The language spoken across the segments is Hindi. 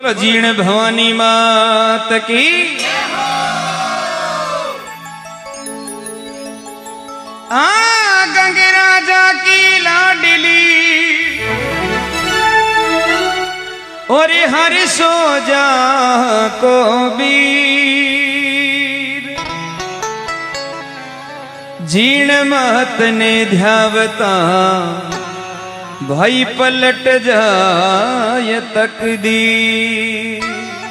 जीण भवानी मात की। गंगे राजा की लाडली और हर सोजा को बीर जीण महत ने ध्यावता भाई पलट जाए तकदीर।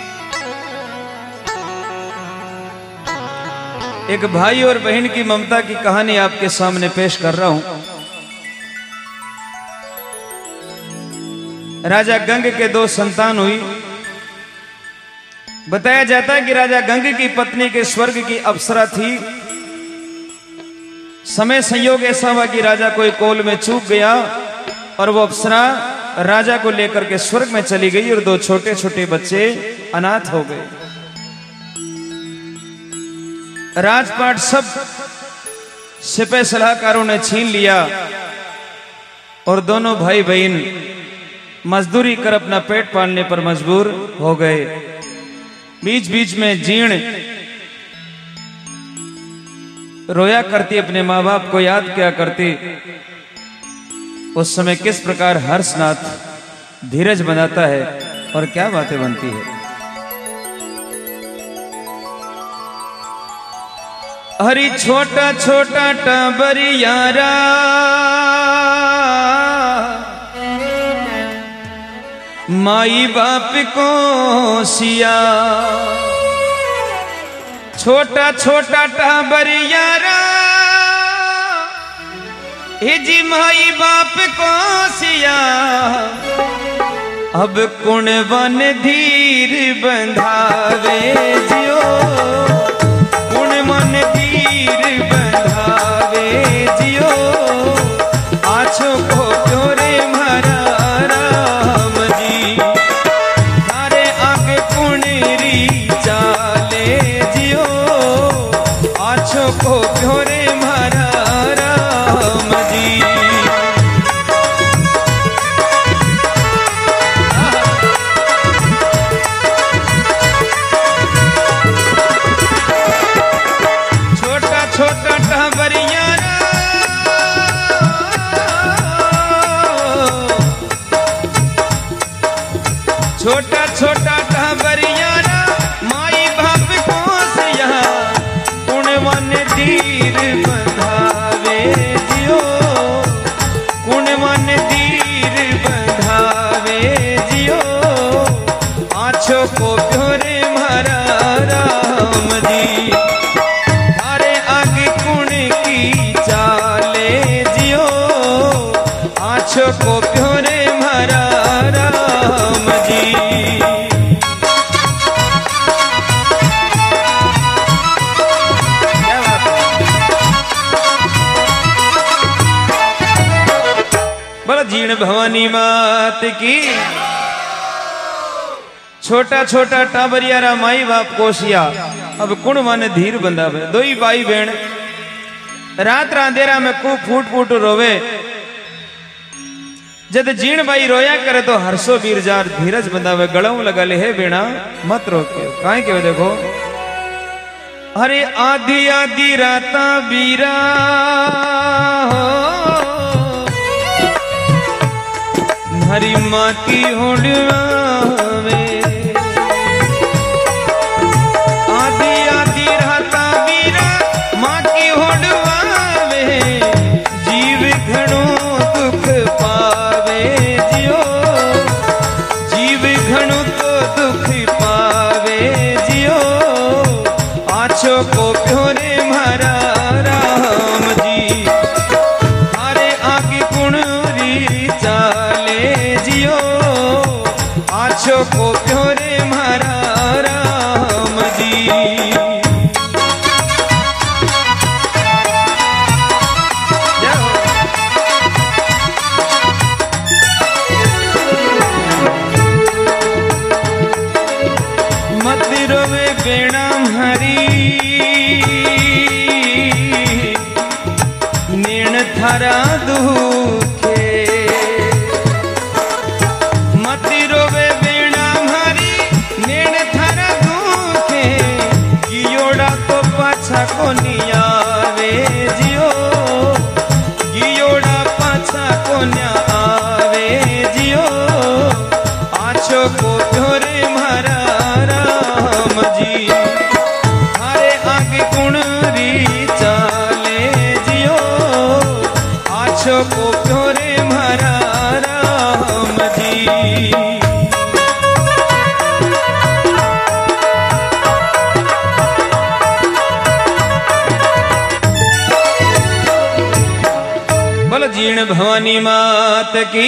एक भाई और बहन की ममता की कहानी आपके सामने पेश कर रहा हूं। राजा गंग के दो संतान हुई। बताया जाता है कि राजा गंग की पत्नी के स्वर्ग की अप्सरा थी। समय संयोग ऐसा हुआ कि राजा कोई कोल में चूक गया और वो अप्सरा राजा को लेकर के स्वर्ग में चली गई और दो छोटे छोटे बच्चे अनाथ हो गए। राजपाट सब सिपह सलाहकारों ने छीन लिया और दोनों भाई बहन मजदूरी कर अपना पेट पालने पर मजबूर हो गए। बीच बीच में जीण रोया करती, अपने माँ बाप को याद किया करती। उस समय किस प्रकार हर्षनाथ धीरज बनाता है और क्या बातें बनती है। हरी छोटा छोटा टाबरियारा माई बाप को सिया। छोटा छोटा टाबरियारा जी माई बाप को सिया। अब कुण वन धीर बंधावे जियो, कुण मन धीर बंधावे जियो। आछो को प्योरे मारा राम जी, थारे आगे पुणेरी चाले जियो। आछो को प्योरे मारा राम जी। छोटा छोटा टाबरियारा छोटा छोटा टाबरियारा माई बाप को सिया। कुण मन धीर बंधावे जियो, कुण मन धीर बंधावे जियो। आँखों को प्योरे मारा राम जी, थारे आगे कुण की चाले जियो। आँखों को प्योरे मारा राम जी। जीण भवानी मात की। छोटा छोटा टाबरियारा माई बाप कोशिया। अब कुण मन धीर बंधावे। दो ही भाई बहन रात अंधेरा में खूब फूट फूट रोवे। जद जीण भाई रोया करे तो हर्षो वीर जार धीरज बंधावे। गड़ाऊ लगा ले है बेड़ा मत रोके। काहे के देखो, अरे आधी आधी राता बीरा हरी माँ की होड़वावे। आधी आधी राता बीरा माँ की होड़वावे। जीव घणो दुख पावे जियो, जीव घणो तो दुख पावे जियो। आँखों को प्योरे मारा राम जी, थारे आगे कुणरी चाले जियो। आँखों को प्योरे मारा राम जी। मत रोवे बेड़ा हरी नेण थारा दुखे। मत रोवे बेड़ा हरी कोनी आवे जियो, गियोड़ा पाछा कोन्या आवे जियो, आछो को प्योरे मारा राम जी। थारे आगे कुणरी चाले जियो, आछो को प्योरे मारा राम जी। जीण भवानी मात की।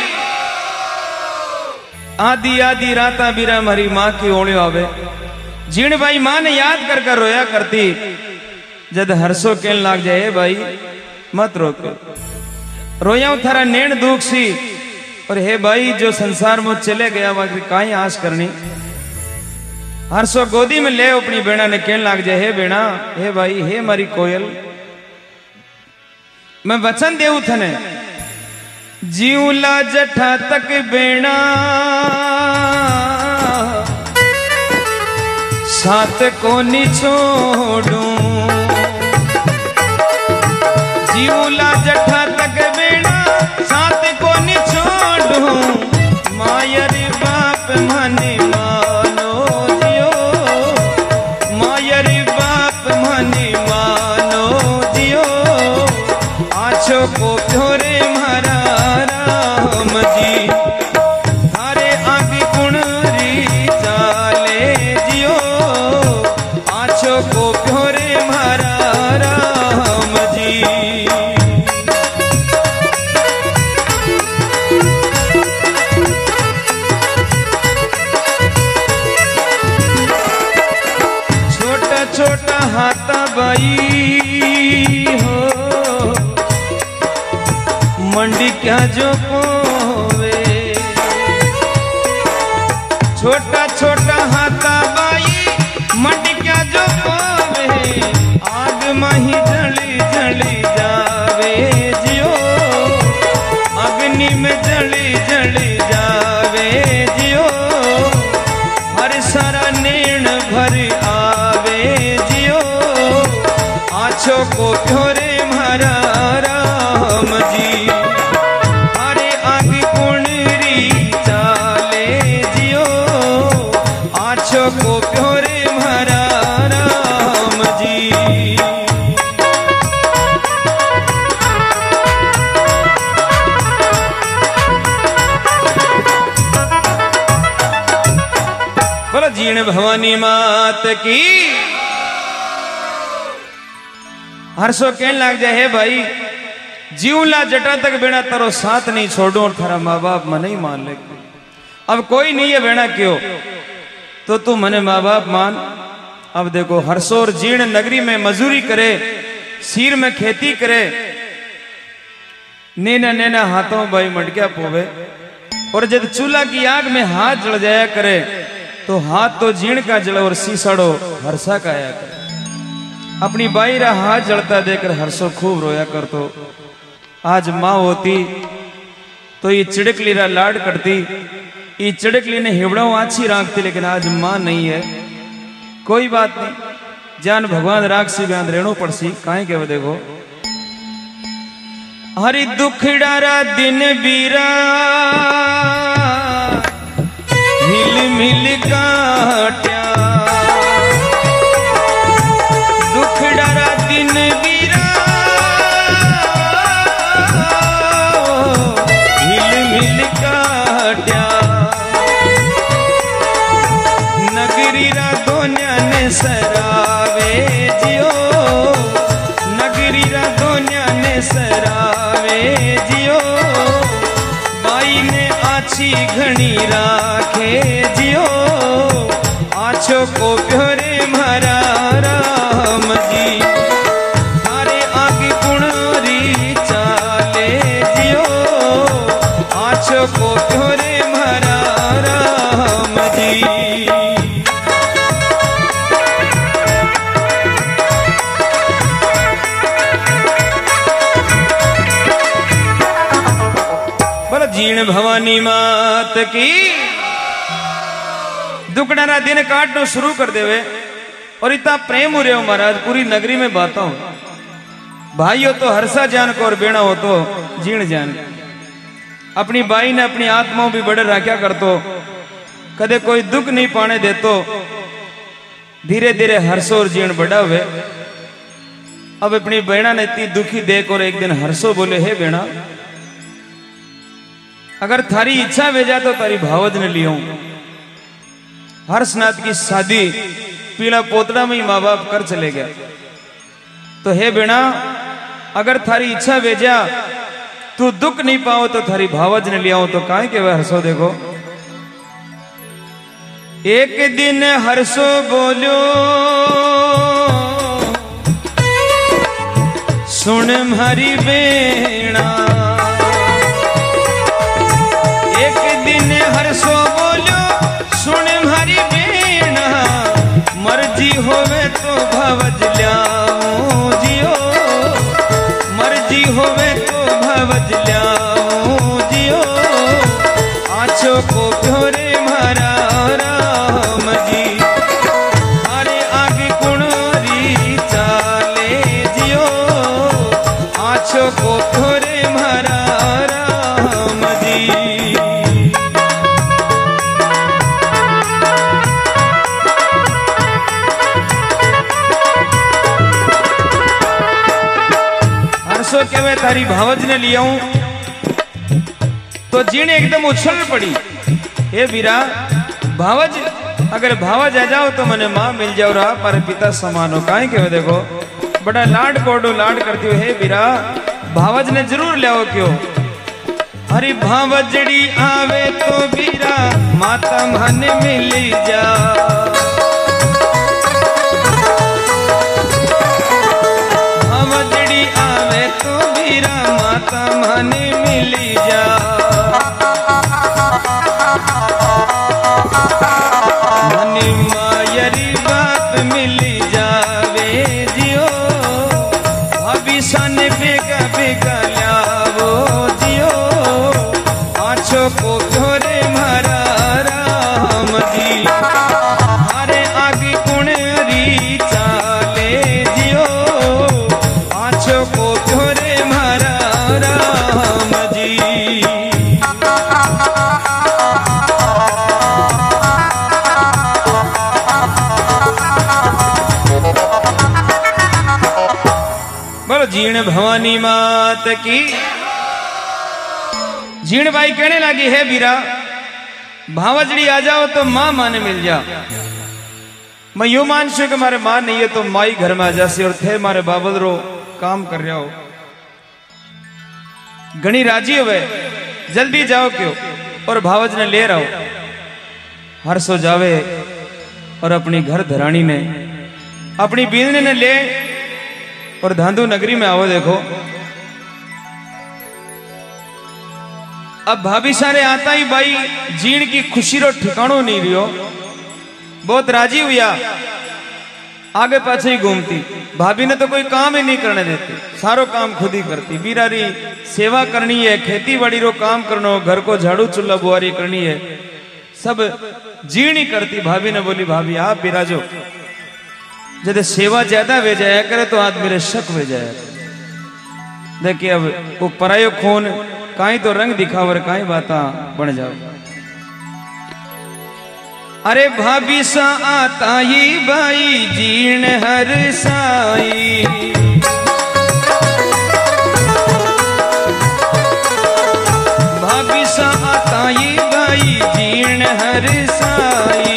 आदि आदि राता बीरा मारी माँ की ओलियो आवे। जीण भाई माँ ने याद कर कर रोया करती, जद हरसो कहन लाग जाए भाई मत रोको, रोया थारा नैण दुख सी, और हे भाई जो संसार में चले गया वहां काई आस करनी। हरसो गोदी में ले अपनी बेड़ा ने कहन लाग जाए, हे बेड़ा, हे भाई, हे मारी कोयल, मैं वचन देऊ थने, जीवला जठा तक बेणा साथ को नी छोड़ूं, जीवला जठा तक बेणा साथ को नी छोड़ूं, मायरी बाप मने मानो जियो, मायरी बाप मने मानो जियो, आछो को प्योरे मारा राम जी। थारे आगे कुणरी चाले जियो, आछो को प्योरे मारा राम जी। छोटा छोटा हाथा बाई हो, मंडी क्या जो पोवे, छोटा छोटा हाथा बाई मंडी क्या जो पोवे, आग मही जली जली जावे जियो, अग्नि में जली जली जावे जियो, हर सारा नेण भर आवे जियो, आछो को प्योरे मारा राम जी। थारे आगे कुणरी चाले जियो, आछो को प्योरे मारा राम जी। बोलो जीण भवानी मात की। हरसो कहने लग जाए, हे भाई, जीवला जटा तक बेड़ा तारो साथ नहीं छोड़ो, और थारा माँ बाप मने ही मान ले। अब कोई नहीं है बेड़ा क्यों, तो तू मने माँ बाप मान। अब देखो हरसो और जीर्ण नगरी में मजूरी करे, सिर में खेती करे, नैना नैना हाथों भाई मटकिया पोवे, और जब चूल्हा की आग में हाथ जल जाया करे, तो हाथ तो जीर्ण का जल और सीसड़ो हर्षा का आया करे। अपनी बाई रा हाथ जलता देखकर हर्षो खूब रोया कर। तो आज माँ होती तो ये चिड़कली रा लाड करती, ये चिड़कली ने हिबड़ों आछी राखती, लेकिन आज माँ नहीं है। कोई बात नहीं, जान भगवान राख सी बयान रेणु पड़सी काहे के वो देखो। हरि दुखड़ारा दिन बीरा हिल मिल काट्या, दुखड़ारा दिन बीरा हिल मिल काट्या, नगरी रा दोन्या ने सरावे जियो, नगरी रा दोन्या ने सरावे जियो, बाई ने आछी घणी राखे जियो, आछो को प्योरे मारा राम जी। थारे आगे कुणरी चाले जियो, आछो को प्योरे मारा राम जी। जीण भवानी मात की। दुकड़ा दिन काटनो शुरू कर देवे, और इतना प्रेम हो रहे हो महाराज, पूरी नगरी में बाता हूं। भाई हो तो हरसा जान को और बेड़ा हो तो जीण जान। अपनी बाई ने अपनी आत्माओं भी बड़े राख्या कर तो, कदे कोई दुख नहीं पाने दे तो धीरे धीरे हर्षो और जीण बड़ा हुए। अब अपनी बेड़ा ने इतनी दुखी देख और एक दिन हर्षो बोले, हे बेड़ा अगर थारी इच्छा भेजा तो तारी भावज ने लियो। हर्षनाथ की शादी पीला पोतड़ा में ही माँ बाप कर चले गया। तो हे बेड़ा अगर थारी इच्छा भेजा तू दुख नहीं पाओ तो थारी भावज ने लिया तो काहे के वह हर्षो। देखो एक दिन हर्षो बोलो, सुन हरी बेड़ा। एक दिन हर्षो बोलो, सुन हरी बेड़ा। मर्जी होवे तो भवज ल्याऊं जियो, मर्जी होवे तो भवज ल्याऊं जियो। आँचो को प्योरे मारा राम जी, अरे आगे कुणरी चाले जियो। आँचो को प्योरे मारा राम जी। हर्षो के वे तारी भावज ने लिया तो जीण एकदम उछल पड़ी। हे वीरा भावज, अगर भावज आ जाओ तो मने मां मिल जाओ रहा पर पिता समान हो। काहे के देखो बड़ा लाड कोडो लाड करती हो। हे वीरा भावज ने जरूर ले आओ क्यों। हरी भावजड़ी आवे तो वीरा माता मन मिल जा। भावजड़ी आवे तो वीरा माता मन मिल जा। मनी मायरी बात मिल जावे जियो। अभिशान बेगा बेगा लावो जियो। आँचो को प्योरे मारा राम जी, अरे आगे कुणरी चाले जियो। आँचो को प्योरे मारा राम जी। बोलो जीण भवानी मात की। जीण बाई कहने लगी, है वीरा भावजड़ी आ जाओ तो मां माने मिल जा। मैं यू मान छू कि मारे मां नहीं है तो माई घर में आ जासी और थे मारे बाबल रो काम कर रहा हो। घनी राजी हुए, जल्दी जाओ क्यों। और भावज ने ले रहो। हर्षो जावे और अपनी घर धरानी ने अपनी बींदने ने ले और धांधु नगरी में आओ। देखो अब भाभी सारे आता ही बाई जीण की खुशी रो ठिकानो नहीं रियो। बहुत राजी हुआ, आगे पाछे ही घूमती। भाभी ने तो कोई काम ही नहीं करने देती, सारो काम खुद ही करती। बीरारी सेवा करनी है, खेती बाड़ी रो काम करनो, घर को झाड़ू चूल्हा बुआरी करनी है, सब जीण ही करती। भाभी ने बोली, भाभी आप बिराजो, जब सेवा ज्यादा वे जाया करे तो आदमी रे शक वे जाया। देखिए अब वो परायो खून काई तो रंग दिखावर काई बाता बन जाओ। अरे भाभी सा आता ही बाई जीण हर साई। भाभी सा आता ही बाई जीण हर साई।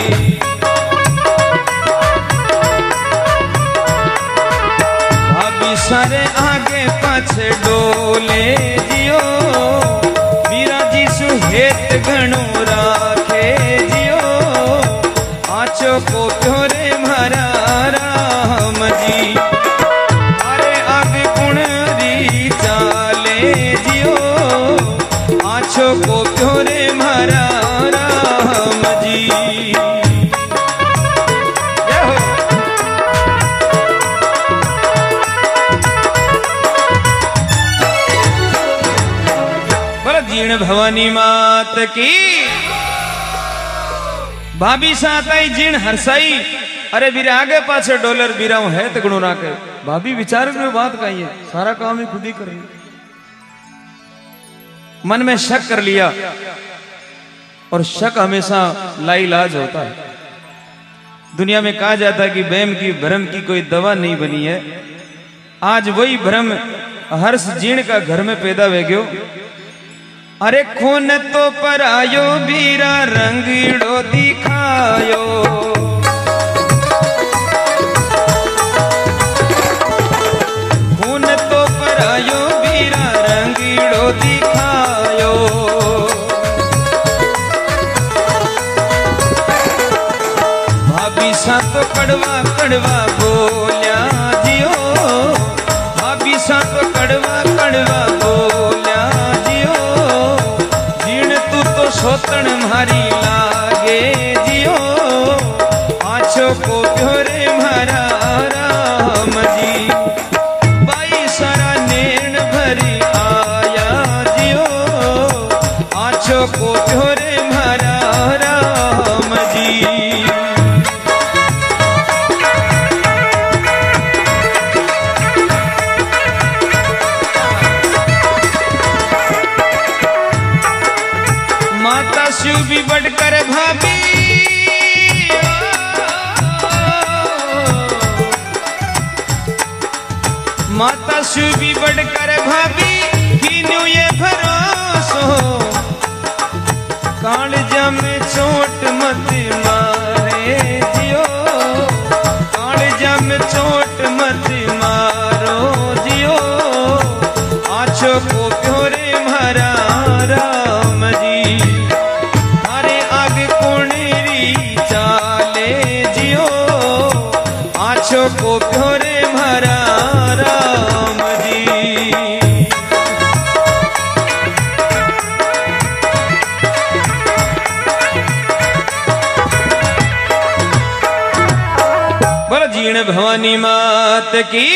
सारे आगे पाछे डोले जियो। वीरा जी सुहेत घणो राखे जियो। आँचो को प्योरे मारा राम जी, अरे आगे कुणरी चाले जियो। आँचो को प्योरे मारा राम जी। जीण भवानी मात की। भाभी साथ आई जीण हरसाई अरे बीरे आगे पाछे डॉलर बीराऊ है तगड़ू ना के भाभी विचार में बात कही है, सारा काम ही खुद ही करेंगे। मन में शक कर लिया, और शक हमेशा लाइलाज होता है। दुनिया में कहा जाता है कि वहम की भ्रम की कोई दवा नहीं बनी है। आज वही भ्रम हर्ष जीण का घर में पैदा हो गयो। अरे खून तो परायो बीरा रंगीड़ो दिखायो, खून तो परायो बीरा रंगीड़ो दिखायो। भाभी सा तो कड़वा कड़वा बोलिया जियो, भाभी सा तो कड़वा कड़वा बोलिया जियो। जीण तू तो सोतन मारी लागे जियो, आँचों को प्योरे मारा राम जी। बाई सारा नैन भरी आया जियो, आँचों को प्योरे मारा राम जी। माता शिव भी बढ़कर भाभी, माता शिव भी बढ़कर भाभी, किन्हू ये भरोसो। कालजा में चोट मत मारे जियो, कालजा में चोट मत मारो जियो। आँचों को प्योरे मारा राम जी। थारे आग कोणेरी चाले जियो, आँचों को प्योरे मारा राम जी। बोलो जीण भवानी मात की।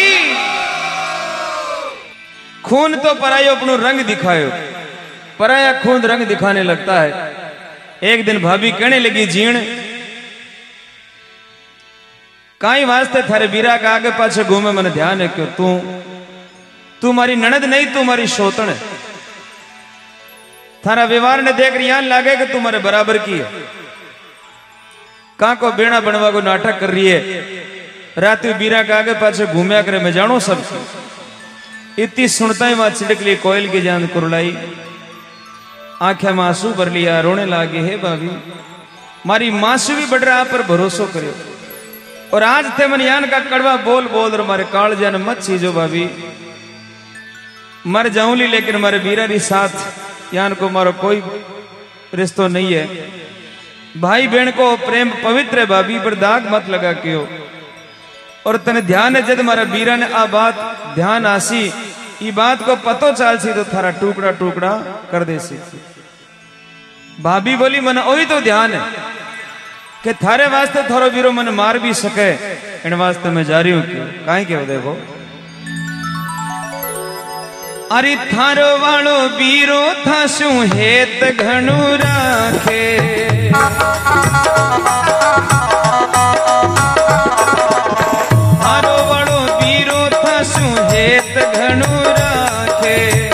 खून तो परायो अपनो रंग दिखायो, पराया खून रंग दिखाने लगता है। एक दिन भाभी कहने लगी जीण काई वास्ते थारे बीरा का आगे पाछे घूमे, मन ध्यान है क्यों तू मारी ननद नहीं, तू मारी शोतन है। थारा व्यवहार ने देख रियान लागे कि तू मारे बराबर की है। कहां को बेड़ा बनवा को नाटक कर रही है, रात बीरा का आगे पाछे घूमया करे, मैं जानो सब। इतनी सुनता ही वहां छिड़क ली कोयल की जान कुरलाई, आंखें में आंसू भर लिया, रोने लागे। हे भाभी मारी मासू भी बढ़ रहा पर भरोसो करो, और आज थे मन यान का कड़वा बोल बोल और मारे काल जान मत छीजो भाभी। मर जाऊंगी लेकिन मारे बीरा री साथ यान को मारो कोई रिश्तो नहीं है। भाई बहन को प्रेम पवित्र है भाभी, पर दाग मत लगा क्यों। और तने ध्यान है जब मारा बीरा ने आ बात ध्यान आसी, ये बात को पतो चाल सी तो थारा टुकड़ा टुकड़ा कर दे सी। भाभी बोली मन ओही तो ध्यान है कि थारे वास्ते थारो बीरो मन मार भी सके, इन वास्ते मैं जा रही हूं क्यों काई क्यों। देखो अरे थारो वालो बीरो था शू हेत घणु राखे, थारो वालो बीरो था शू हेत घणु राखे।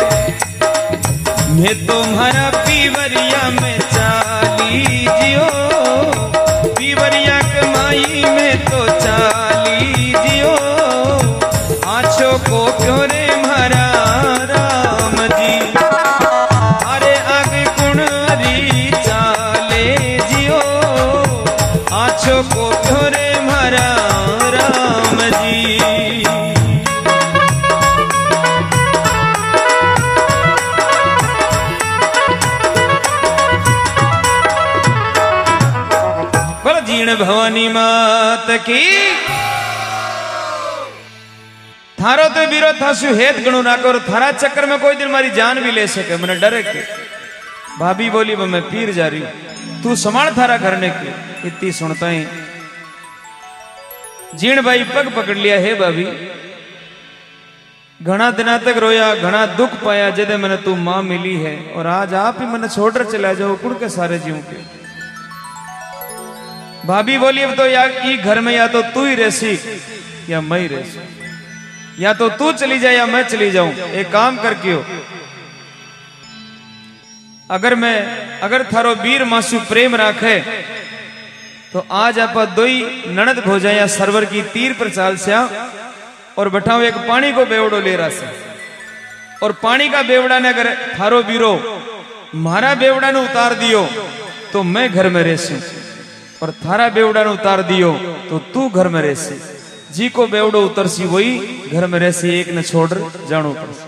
मैं तुम्हारा पीवरिया में चाली जियो, पीवरिया कमाई में तो चाली जियो। आँचों को प्योरे मारा राम जी, अरे आगे कुणरी चाले जियो। आँचों को प्योरे मारा राम जी। जीण भवानी मात की। थारो तो बीरो थासु हेत गणु ना करो, थारा चक्कर में कोई दिन मारी जान भी ले सके, मैंने डरे के। भाभी बोली मैं पीर जा रही हूं, तू संभाल थारा घर ने के। इतनी सुनता ही जीण भाई पग पकड़ लिया। हे भाभी घना दिना तक रोया, घना दुख पाया जदे मैंने तू मां मिली है, और आज आप ही मैंने छोड़कर चला जाओ कुड़ के सारे जीव के। भाभी बोली अब तो या ई घर में या तो तू ही रहसी या मैं ही रहसी, या तो तू चली जाए या मैं चली जाऊं। एक काम करके हो, अगर थारो वीर मासू प्रेम राखे तो आज आप दो ही ननद भो जाए या सरवर की तीर पर चाल से और बैठाओ एक पानी को बेवड़ो ले रहा से, और पानी का बेवड़ा ने अगर थारो वीरो मारा बेवड़ा ने उतार दियो तो मैं घर में रहसी, और थारा बेवड़ा ने उतार दियो तो तू घर में रहसी। जी को बेवड़ो उतरसी वही घर में रहसी, एक ने छोड़ जानो पड़सी।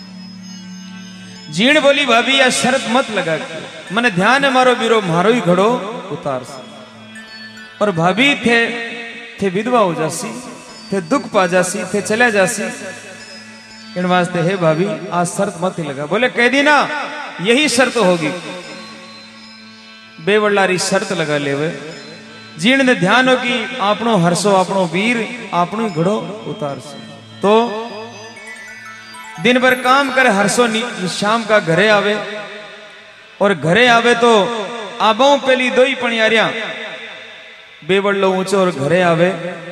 जीण बोली भाभी या शर्त मत लगा के, मने ध्यान है मारो वीरो मारो ही घड़ो उतार से। और भाभी थे विधवा हो जासी, थे दुख पा जासी, थे चले जासी। इन वास्ते हे भाभी आज शर्त मत ही लगा। बोले कह दी ना यही शर्त होगी, बेवड़लारी शर्त लगा लेवे। जीण ने ध्यान हो कि आपनो हरसो आपनो वीर आपनो ही घड़ो उतार से। तो दिन भर काम करे हरसो शाम का घरे आवे, और घरे आवे तो आबो पहली दो ही पणियारिया बेवड़लो ऊंचो और घरे आवे।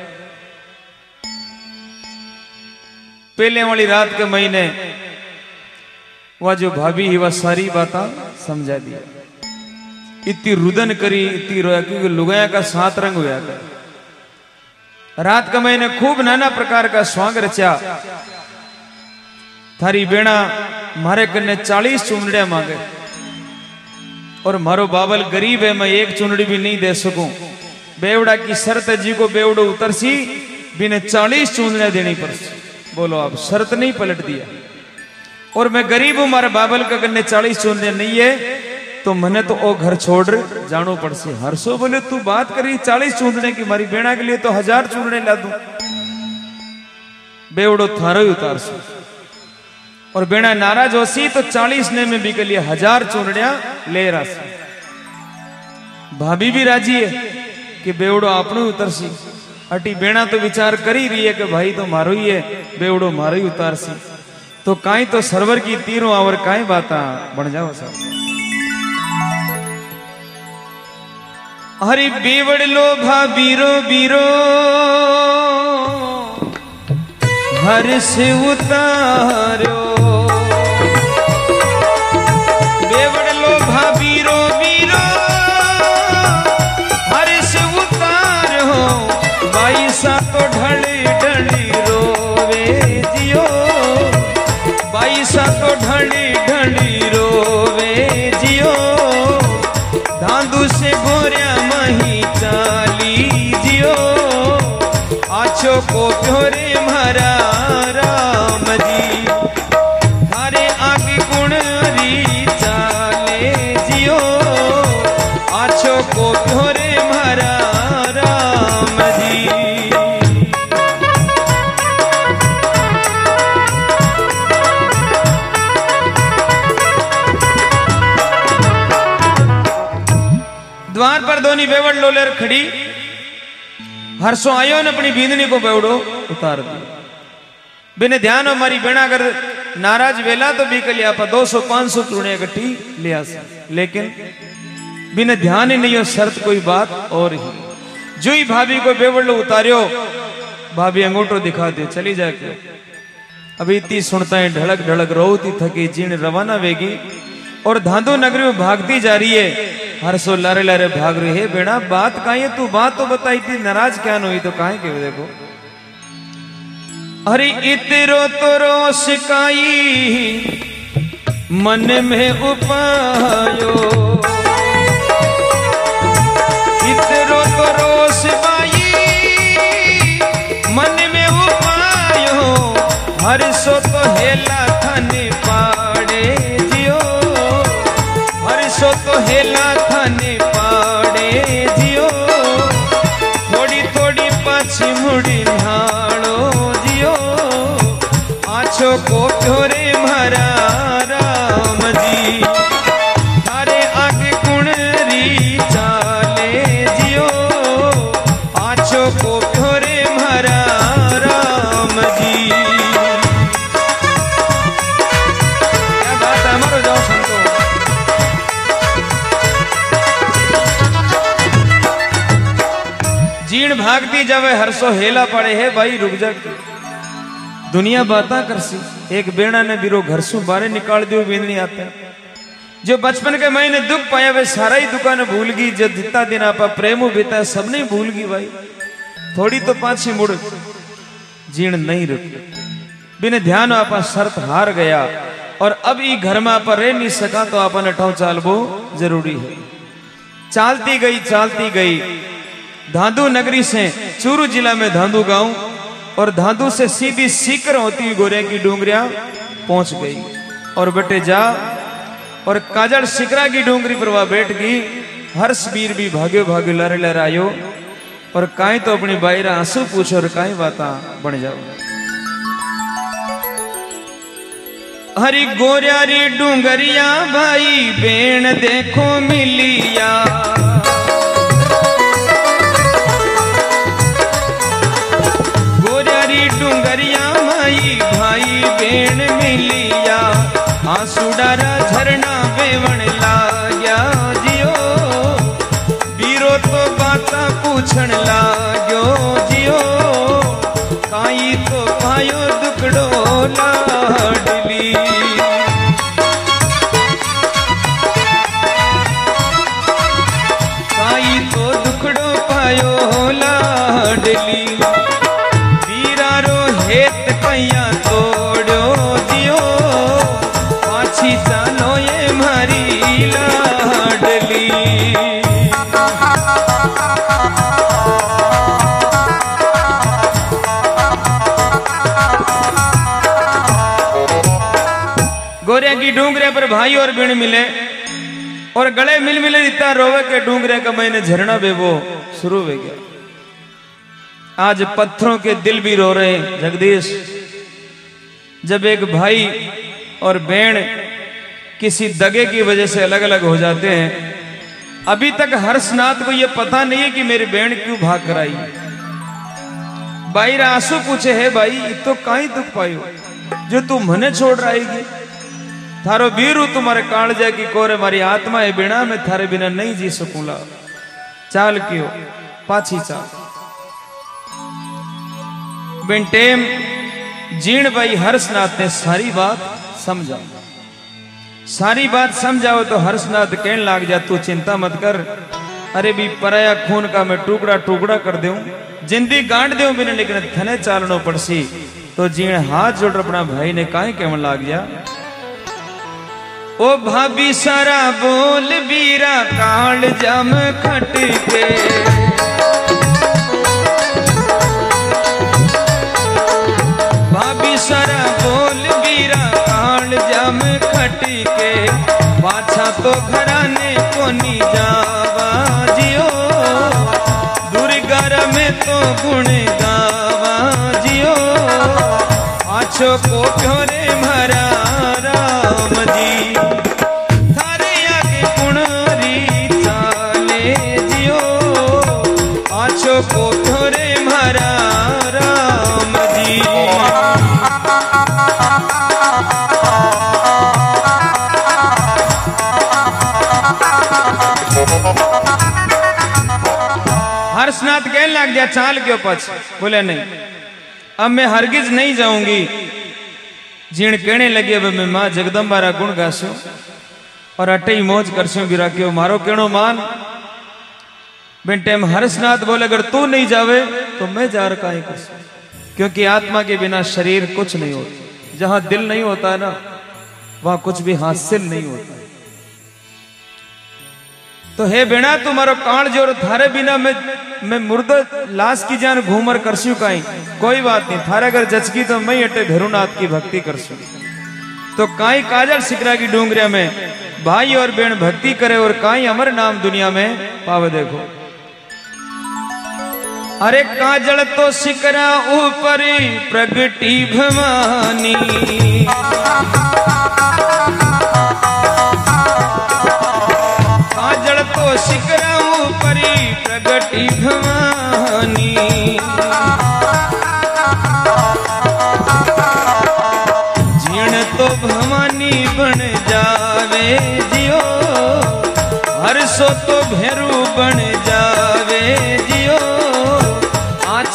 पहले वाली रात के महीने वह जो भाभी ही वह सारी बातें समझा दिया। इतनी रुदन करी, इतनी रोया, क्योंकि लुगाया का 7 रंग हुआ कर। रात के महीने खूब नाना प्रकार का स्वांग रचा। थारी बेड़ा मारे कन्ने 40 चूंदड़िया मांगे, और मारो बाबल गरीब है, मैं एक चूंदड़ी भी नहीं दे सकूं। बेवड़ा की शर्त जी को बेवड़ो उतरसी बिने 40 चूंदड़िया देनी पड़सी। बोलो आप शर्त नहीं पलट दिया, और मैं गरीब हूं, मारे बाबल का कन्ने 40 चूंदड़िया नहीं है तो मने तो ओ घर छोड़ जानो पड़से। हरसो बोले तू बात करी 40 चूंदड़े की, मारी बेड़ा के लिए तो 1000 चूंदड़े ला दूं। बेवड़ो थारो ही उतार से, और बेड़ा नाराज होसी तो 40 ने में भी के लिए 1000 चूंदड़िया ले रहा से। भाभी भी राजी है कि बेवड़ो आपनो उतरसी। अटी बेड़ा तो विचार करी रही है कि भाई तो मारो ही है, बेवड़ो मारो ही उतारसी। तो काई तो सरवर की तीरों आवर काई बाता बन जाओ सब। हरि बेवड़ लो भाभीरो बीरो हर से उतारो। बेवड़ लो भाभीरो बीरो हर से उतारो। बाईसा तो ढली ढली रोवे जियो, बाईसा तो ढली ढली रोवे जियो। धांधु से भोरिया मही चाली जियो, आछो को प्योरे मारा राम जी। थारे आगे गुणरी चाले जियो, आछो को प्योरे मारा राम जी। द्वार पर दोनी बेवड़ लोलेर खड़ी। हरसो आयो ने अपनी बींदनी को बेवड़ो उतार दी। बिने ध्यान हो मारी बेड़ा अगर नाराज वेला तो भी कलिया आप 200-500 चूड़ियां इकट्ठी लिया, लेकिन बिने ध्यान ही नहीं हो शर्त कोई बात और ही। जो ही भाभी को बेवड़ो उतारियो, भाभी अंगूठो दिखा दे चली जाके। अभी इतनी सुनता है ढड़क ढड़क रोती थकी जीण रवाना वेगी, और धांधो नगरी में भागती जा रही है। हरसो लारे लारे भाग रही है। बेड़ा बात काहे, तू बात तो बताई थी, नाराज क्या न हुई तो काहे के देखो। अरे इतरो तो रोष काई मन में उपायो, इतरो तो रोष बाई मन में उपायो। हरसो तो हेला थाने पाड़े जियो, हरसो तो हेला थाने पाड़े जियो। थोड़ी थोड़ी पाछी मुड़ी नाड़ो जियो, आछो को प्योरे मारा राम जी। थारे जीण भागती जावे हरसो हेला पड़े है भाई रुक जा दुनिया बाता करसी। एक बेड़ा ने बीरो घर सु बारे निकाल दियो भी नहीं आता। जो बचपन के महीने दुख पाया वे सारा ही दुकान भूल गई। जो जितना दिन आपा प्रेम बीता सब नहीं भूल गई भाई। थोड़ी तो पाछी मुड़ जीण नहीं रुक बिने ध्यान आपा शर्त हार गया और अब ई घर में आपा रह नहीं सका तो आपा ने ठौ चालबो जरूरी है। चालती गई धांधु नगरी से चूरू जिला में धांधु गांव और धांधु से सीधी सीकर होती हुई गोरे की डूंगरिया पहुंच गई और बेटे जा और काजल शिकरा की डूंगरी पर वह बैठ गई। हर्ष वीर भी भाग्यो भाग्यो लहर लहरायो और काई तो अपनी बाईरा आंसू पूछो और काई बाता बन जाओ। हरी गोरियारी डूंगरिया भाई बेण देखो मिलिया। गोरियारी डूंगरिया माई भाई बेण मिलिया। आंसू डारा झरना बेवण लाग्या जियो। बीरो तो बाता पूछण लाग्यो जियो। काई तो पायो दुकड़ो लाडली। काई तो दुकड़ो पायो लाडली। बीरा रो हेत पैया तोड़ो जियो। पाछी चालो ये मारी लाडली। गोरिया की डूंगरे पर भाई और बिन मिले और गले मिल मिले इतना रोवे के डूंगरे का मैंने झरना बेबो शुरू हो गया। आज पत्थरों के दिल भी रो रहे हैं जगदीश। जब एक भाई और बहन किसी दगे की वजह से अलग अलग हो जाते हैं। अभी तक हर्षनाथ को यह पता नहीं है कि मेरी बहन क्यों भाग कर आई। बाईरा आंसू पूछे है भाई तो काई दुख पायो जो तू मने छोड़ रही। थारो बीरू तुम्हारे काल जाए की कोरे मारी आत्मा है बिना मैं थारे बिना नहीं जी सकूंगा। चाल क्यों पाछी चाल। बिन टेम जीण भाई हर्षनाथ ने सारी बात समझा। सारी बात समझाओ तो हर्षनाथ कहने लाग जा तू चिंता मत कर। अरे भी पराया खून का मैं टुकड़ा टुकड़ा कर दूं जिंदगी गांठ दूं बिना लेकिन थने चालनो पड़सी। तो जीण हाथ जोड़ अपना भाई ने काहे कहने लाग जा। ओ भाभी सारा बोल बीरा काल जम खट के। भाभी सारा बोल बीरा काल जम खट के। पाछा तो घराने को नी जावा जियो। दुर्गा में तो गुण गावा जियो। आछो को प्योरे भरा राम जी। को थोरे मारा राम जी। हर्षनाथ कहने लग गया चाल के पछ। बोले नहीं अब मैं हरगिज नहीं जाऊंगी। जीण कहने लगे अब मैं मां जगदम्बा रा गुण गासू और अटे ही मौज करसू बिरा क्यों मारो केणो मान। बिन टाइम हर्षनाथ बोले अगर तू नहीं जावे तो मैं जा रहा ही कर। क्योंकि आत्मा के बिना शरीर कुछ नहीं होता। जहां दिल नहीं होता है ना वहां कुछ भी हासिल नहीं होता। तो हे बेना तुम्हारो काल जोर थारे बिना मैं मुर्दा लाश की जान घूमर करसू काई। कोई बात नहीं थारे अगर जचकी तो मैं अटे भैरुनाथ की भक्ति करसू। तो काई काजल शिकरा की डूंगरिया में भाई और बहन भक्ति करे और काई अमर नाम दुनिया में पावे। देखो अरे काजल तो शिकरा ऊपर प्रगटी भवानी। काजल तो शिकरा ऊपर प्रगटी भवानी। जीण तो भवानी बन जावे जियो। हर्षो तो भेरू बन जावे जियो।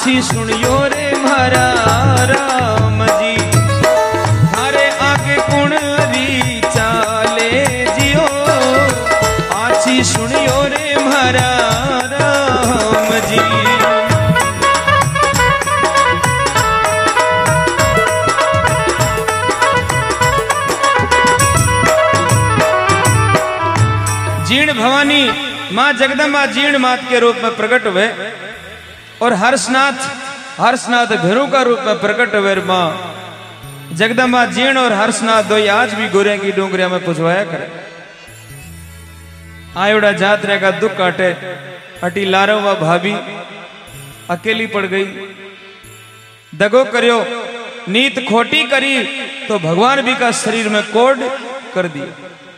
आछी सुनियो रे मारा राम जी, थारे आगे कुण री चाले जियो, आछी सुनियो रे मारा राम जी। जीर्ण भवानी मां जगदम्बा जीर्ण मात के रूप में प्रकट हुए और हर्षनाथ भेरू का रूप में प्रकट हुए। मां जगदम्बा जीर्ण और हर्षनाथ दो आज भी गोरे की डोंगरिया में पुजवाया करे। आयोड़ा जात्रा का दुख काटे अटी लारो व भाभी अकेली पड़ गई, दगो करियो नीत खोटी करी तो भगवान भी का शरीर में कोड कर दिया।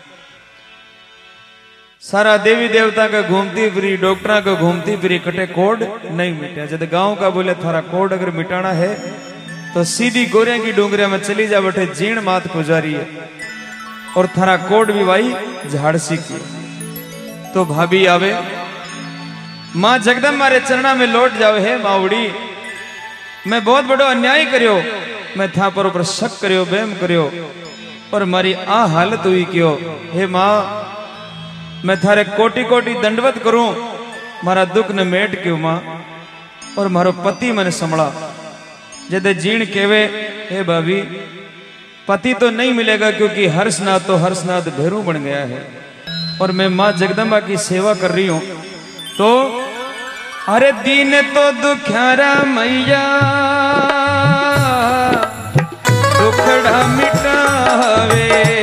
सारा देवी देवता का घूमती फिरी, डॉक्टर का घूमती फिरी, कटे कोड नहीं मिटा। जब गांव का बोले थारा कोड अगर मिटाना है तो सीधी गोरे की डोंगरिया में चली जा बैठे जीर्ण मात पुजारी है और थारा कोड भी भाई झाड़सी की। तो भाभी आवे मां जगदम्बा रे चरणा में लौट जावे, है मावड़ी मैं बहुत बड़ो अन्याय करियो, मैं था पर ऊपर शक करियो बेम करियो और मारी आ हालत हुई क्यों। हे मां मैं थारे कोटि कोटि दंडवत करूं, मारा दुख न मेट क्यों मां, और मारो पति मैंने संभला। जद जीण केवे हे भाभी पति तो नहीं मिलेगा क्योंकि हर्षनाथ भेरू बन गया है और मैं मां जगदम्बा की सेवा कर रही हूं। तो अरे दीन तो दुख्यारा मैया दुखड़ा मिटावे,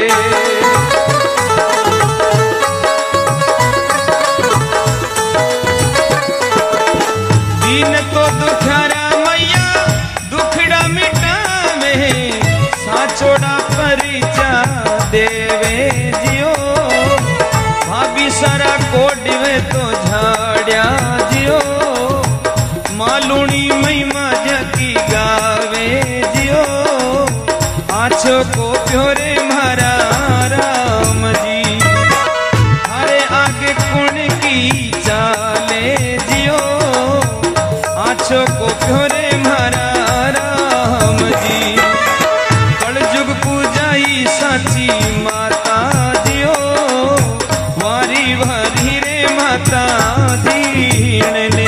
दीन तो दुख्यारा मैया दुखड़ा मिटावे, साचोड़ा परिचा देवे जियो, भाभी सारा कोडवे तो झाड़िया जियो, मालूनी महिमा जकी गावे जियो, आछो को प्योरे मारा राम जी, थारे आगे कुण की चाले जियो, आछो को प्योरे मारा राम जी, कलयुग पूजाई साची माता जियो, वारी वारी रे माता दीन ने।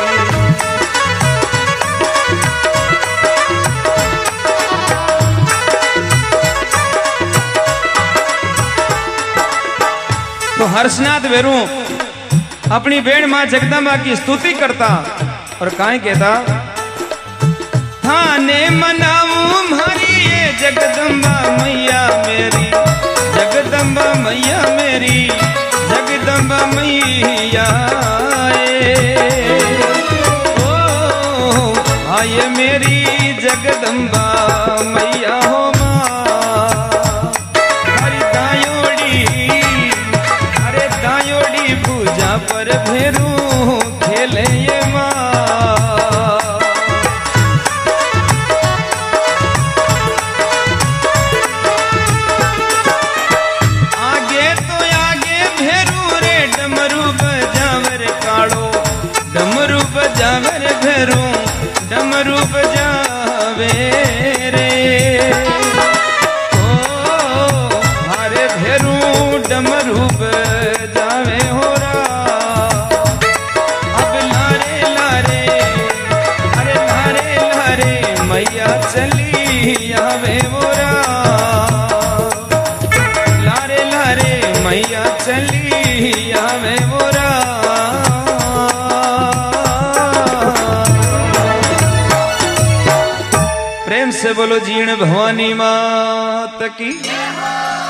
तो हर्षनाथ वेरू अपनी बेण मां जगदम्बा की स्तुति करता और काहे कहता, थाने मनाऊं मारी ये जगदम्बा मैया मेरी, जगदम्बा मैया मेरी, जगदम्बा मैया ओ आये मेरी जगदम्बा मैया हो पर भेरू खेले ये माँ, आगे तो आगे भेरू रे डमरू बजावर काड़ो, डमरू बजावर भेरू डमरू बजावे रे, ओ हरे भेरू डमरू बजावे हो, मैया चली आवे मोरा, लारे लारे मैया चली आवे मोरा। प्रेम से बोलो जीर्ण भवानी मात की।